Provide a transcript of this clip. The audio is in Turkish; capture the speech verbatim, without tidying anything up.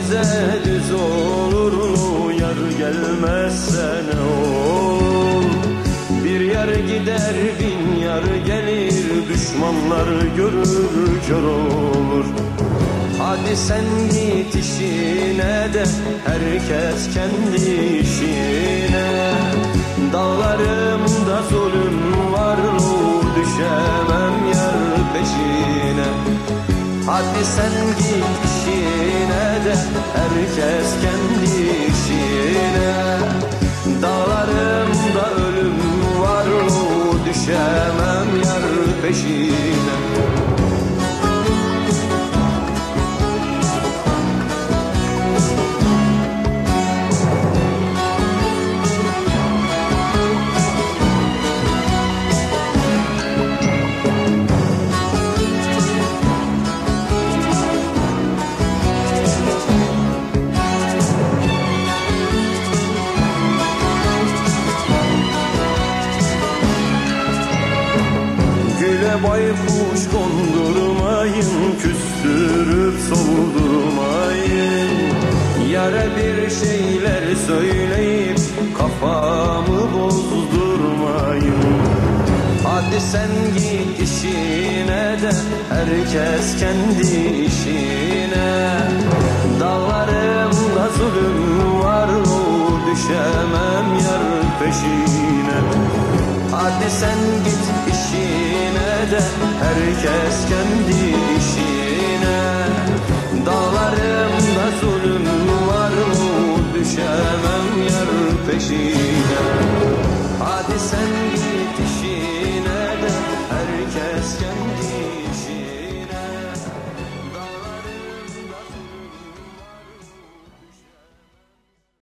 bize düz olur mu? Yar gelmezse ne olur? Bir yar gider bin yar gelir, düşmanlar görür kör olur. Hadi sen git işine de herkes kendi işine. Dağlarımda zulüm var, düşemem yar peşine. Hadi sen git işine de herkes kendi işine. Dağlarımda ölüm var, düşemem yar peşine. Baykuş kondurmayın, küstürüp soldurmayın. Yara bir şeyler söyleyip kafamı bozdurmayın. Hadi sen git işine de herkes kendi işine. Dağlarımda zulüm var, düşemem yar peşine. Hadi sen git işine de herkes kendi işine. Dağlarımda zulüm var, düşemem yar peşine. Hadi sen git işine de herkes kendi